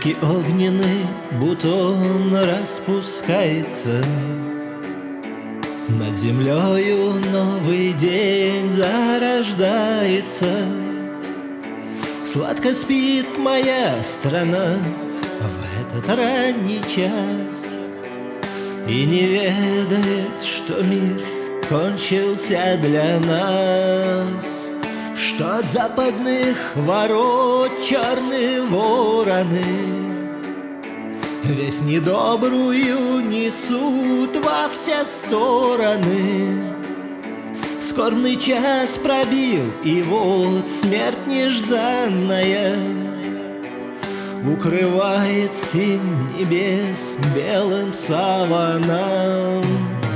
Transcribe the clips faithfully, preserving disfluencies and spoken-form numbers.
Ветки огненный бутон распускается, над землею новый день зарождается. Сладко спит моя страна в этот ранний час и не ведает, что мир кончился для нас, что от западных ворот черные вороны весть недобрую несут во все стороны. Скорбный час пробил, и вот смерть нежданная укрывает синь небес белым саваном.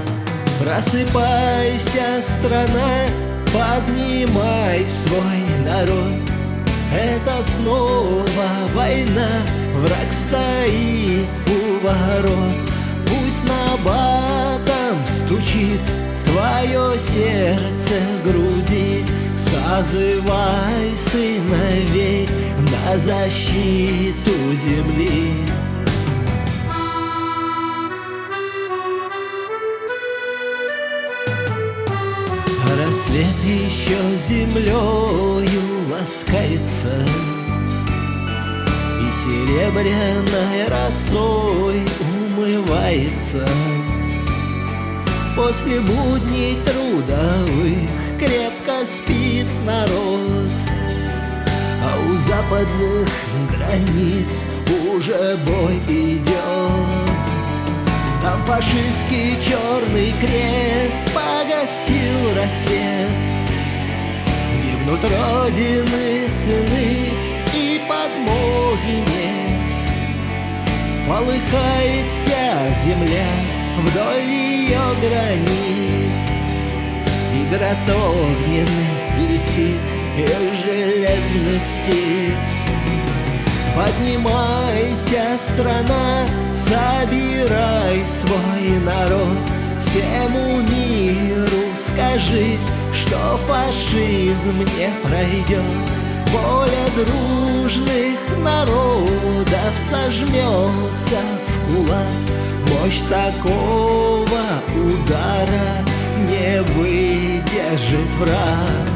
Просыпайся, страна, поднимай свой народ. Это снова война, враг стоит у ворот. Пусть набатом стучит твое сердце в груди, созывай сыновей на защиту земли. Рассвет еще землею ласкается, и серебряной росой умывается. После будней трудовых крепко спит народ, а у западных границ уже бой идет. Там фашистский черный крест погасил рассвет, гибнут родины сыны и подмоги нет. Полыхает вся земля вдоль ее границ, и град огненный летит из железных птиц. Поднимайся, страна, собирай свой народ, всему миру скажи, что фашизм не пройдет. Воля дружных народов сожмется в кулак, мощь такого удара не выдержит враг.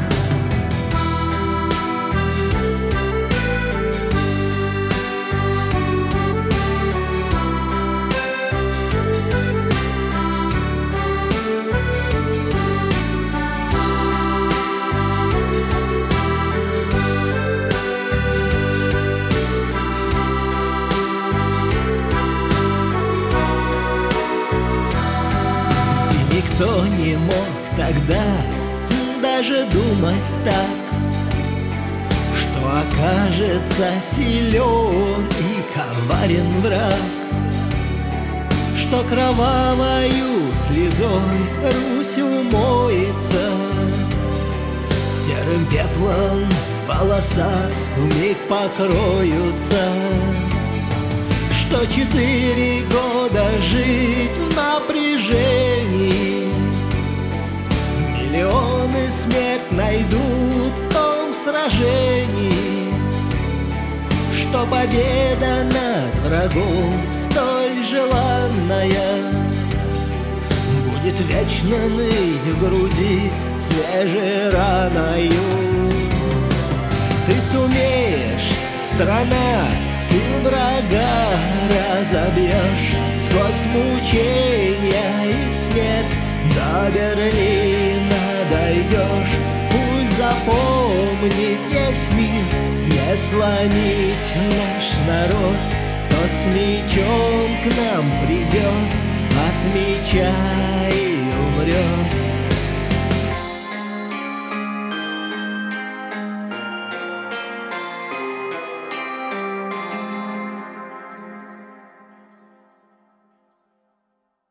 Никто не мог тогда даже думать так, что окажется силен и коварен враг, что кровавою слезой Русь умоется, серым пеплом волоса вмиг покроются, что четыре года жить в напряжении, миллионы смерть найдут в том сражении, что победа над врагом столь желанная будет вечно ныть в груди свежей раною. Ты сумеешь, страна, ты врага разобьешь, сквозь мучения и смерть до Берлина дойдешь. Пусть запомнит весь мир, не сломить наш народ. Кто с мечом к нам придет, от меча и умрет.